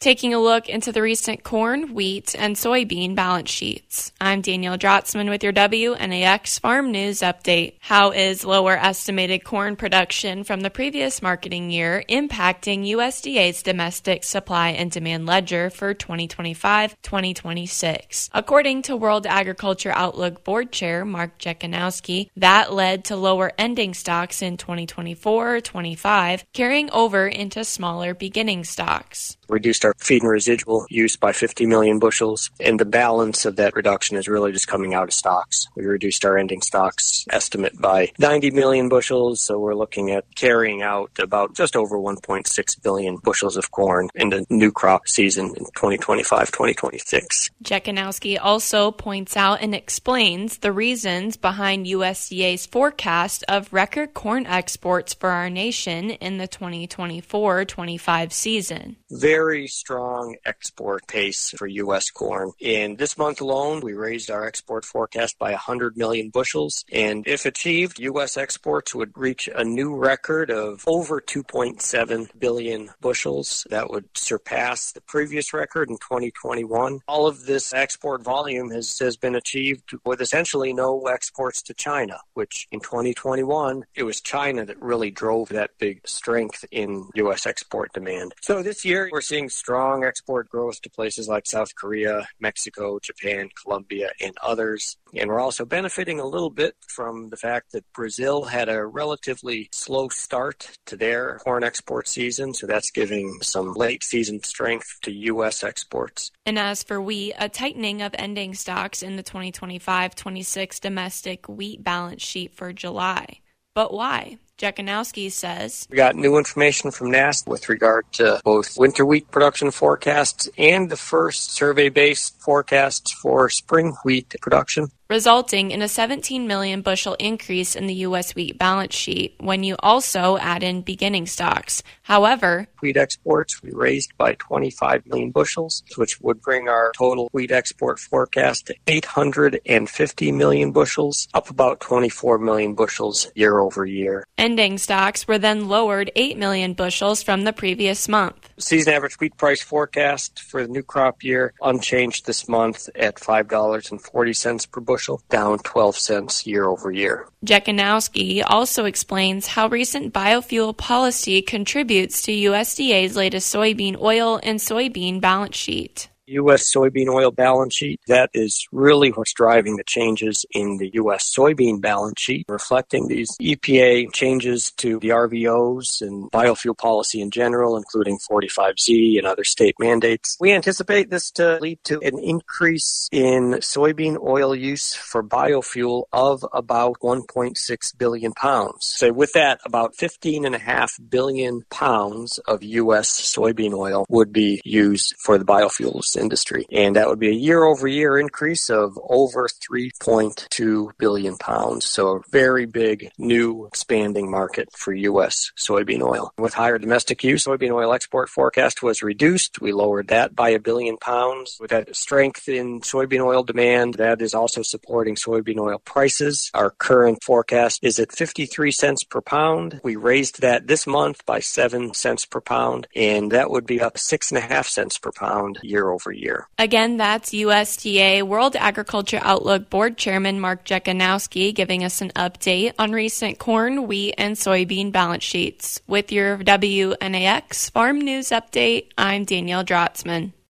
taking a look into the recent corn, wheat, and soybean balance sheets. I'm Danielle Drotzman with your WNAX Farm News Update. How is lower estimated corn production from the previous marketing year impacting USDA's domestic supply and demand ledger for 2025-2026? According to World Agriculture Outlook Board Chair Mark Jekanowski, that led to lower ending stocks in 2024-25, carrying over into smaller beginning stocks. Reduced our feed and residual use by 50 million bushels, and the balance of that reduction is really just coming out of stocks. We reduced our ending stocks estimate by 90 million bushels, so we're looking at carrying out about just over 1.6 billion bushels of corn in the new crop season in 2025-2026. Jekanowski also points out and explains the reasons behind USDA's forecast of record corn exports for our nation in the 2024-25 season. Very strong export pace for U.S. corn. In this month alone, we raised our export forecast by 100 million bushels, and if achieved, U.S. exports would reach a new record of over 2.7 billion bushels. That would surpass the previous record in 2021. All of this export volume has been achieved with essentially no exports to China, which in 2021, it was China that really drove that big strength in U.S. export demand. So this year, we're seeing strong export growth to places like South Korea, Mexico, Japan, Colombia, and others. And we're also benefiting a little bit from the fact that Brazil had a relatively slow start to their corn export season, so that's giving some late season strength to U.S. exports. And as for wheat, a tightening of ending stocks in the 2025-26 domestic wheat balance sheet for July. But why? Jekanowski says, We got new information from NASS with regard to both winter wheat production forecasts and the first survey-based forecasts for spring wheat production, resulting in a 17 million bushel increase in the U.S. wheat balance sheet when you also add in beginning stocks. However, wheat exports we raised by 25 million bushels, which would bring our total wheat export forecast to 850 million bushels, up about 24 million bushels year over year. Ending stocks were then lowered 8 million bushels from the previous month. Season average wheat price forecast for the new crop year unchanged this month at $5.40 per bushel, down 12 cents year over year. Jekanowski also explains how recent biofuel policy contributes to USDA's latest soybean oil and soybean balance sheet. U.S. soybean oil balance sheet, that is really what's driving the changes in the U.S. soybean balance sheet, reflecting these EPA changes to the RVOs and biofuel policy in general, including 45Z and other state mandates. We anticipate this to lead to an increase in soybean oil use for biofuel of about 1.6 billion pounds. So with that, about 15.5 billion pounds of U.S. soybean oil would be used for the biofuels industry. And that would be a year-over-year increase of over 3.2 billion pounds. So a very big, new, expanding market for U.S. soybean oil. With higher domestic use, soybean oil export forecast was reduced. We lowered that by 1 billion pounds. With that strength in soybean oil demand, that is also supporting soybean oil prices. Our current forecast is at 53 cents per pound. We raised that this month by 7 cents per pound, and that would be up 6.5 cents per pound year over year. Again, that's USDA World Agriculture Outlook Board Chairman Mark Jekanowski giving us an update on recent corn, wheat, and soybean balance sheets. With your WNAX Farm News Update, I'm Danielle Drotzman.